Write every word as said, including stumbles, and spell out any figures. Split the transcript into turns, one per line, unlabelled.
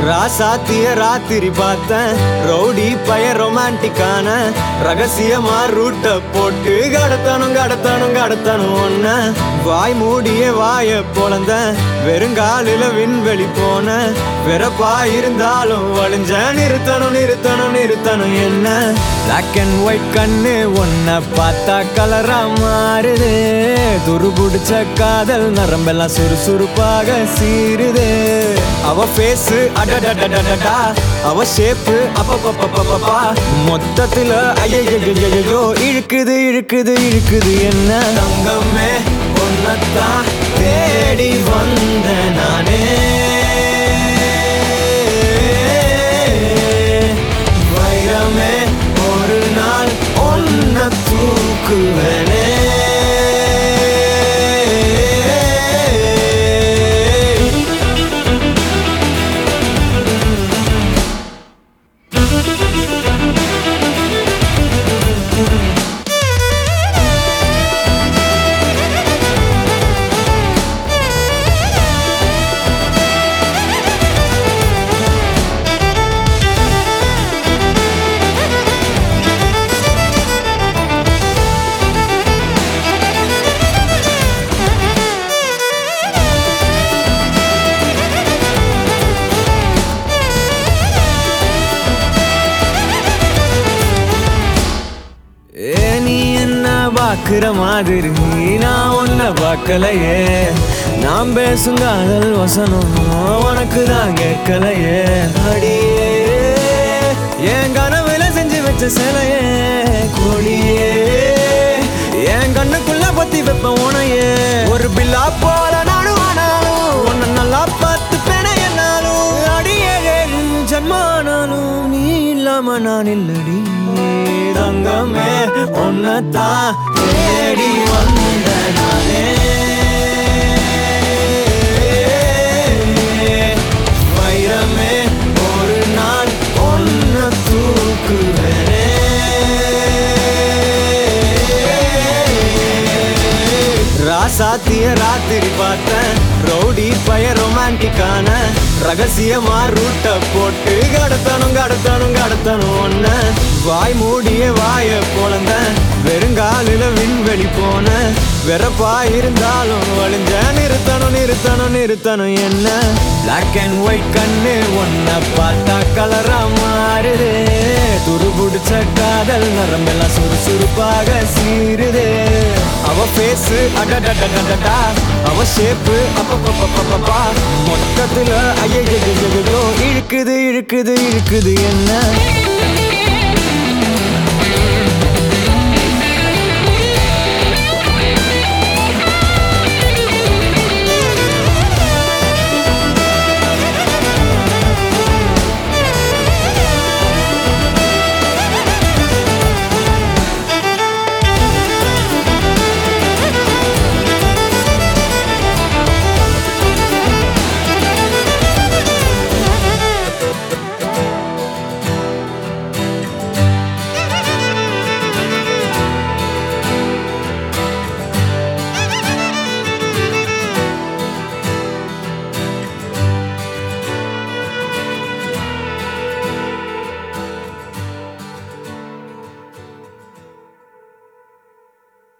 ராசாத்திய ராத்திரி பார்த்தேன் ரவுடி பய ரொமான்டிக்கான ரகசியமா ரூட்ட போட்டு கடத்தணும் கடத்தணும் கடத்தணும் ஒன்ன வாய் மூடிய வாய பொழந்த வெறுங்காலில விண்வெளி போன வெறப்பா இருந்தாலும் வழிஞ்ச நிறுத்தணும் நிறுத்தணும் நிறுத்தணும் என்ன பிளாக் அண்ட் ஒயிட் கண்ணு ஒன்ன பார்த்தா கலரா மாறுது துரு புடிச்ச காதல் நரம்பெல்லாம் சுறுசுறுப்பாக சீருது அவ பேஸ் அடடடடடடா அவ ஷேப்பு அப்பப்பப்பப்பப்பா மொத்தத்துல ஐயோ இழுக்குது இழுக்குது இழுக்குது என்ன தங்கமே ஒன்னத்தான் தேடி வந்த நானே வைரமே ஒரு நாள் ஒன்ன தூக்குவனே பாக்குற மாதிரி நான் ஒன்ன பார்க்கலையே நான் பேசும் காதல் வசனம் உனக்கு தான் கேட்கலையே அடியே என் கனவுல செஞ்சு வச்ச சிலையே கொடியே என் கண்ணுக்குள்ள பத்தி வைப்ப உனையே ஒரு பில்லா போல நானும் ஆனாலும் உன்ன நல்லா பார்த்து பெண என்னாலும் அடியே ஜன்மானாலும் நீ இல்லாம நான் இல்லடி தங்கமே ஒன்னத்தான் தேடி வந்த நானே வைரமே ஒரு நாள் ஒன்ன தூக்குவனே ராசாத்திய ராத்திரி பார்த்தேன் ரவுடி பய ரொமான்டிக்கான ரகசியமா ரூட்ட போட்டு கடத்தணும் கடத்தணும் கடத்தணும் ஒன்ன வாய் மூடிய வாய பொழந்த வெறுங்காலில விண்வெளி போன வெறப்பா இருந்தாலும் வழிஞ்ச நிறுத்தணும் நிறுத்தணும் நிறுத்தணும் என்ன பிளாக் அண்ட் ஒயிட் கண்ணு ஒன்ன பார்த்தா கலரா மாறுது துரு புடிச்ச காதல் நரம்பெல்லாம் சுறுசுறுப்பாக சீருது அவ பேஸ் அடடடடடா அவ ஷேப்பு அப்பப்பப்பப்பப்பா மொத்தத்துல ஐயோ இழுக்குது இழுக்குது இழுக்குது என்ன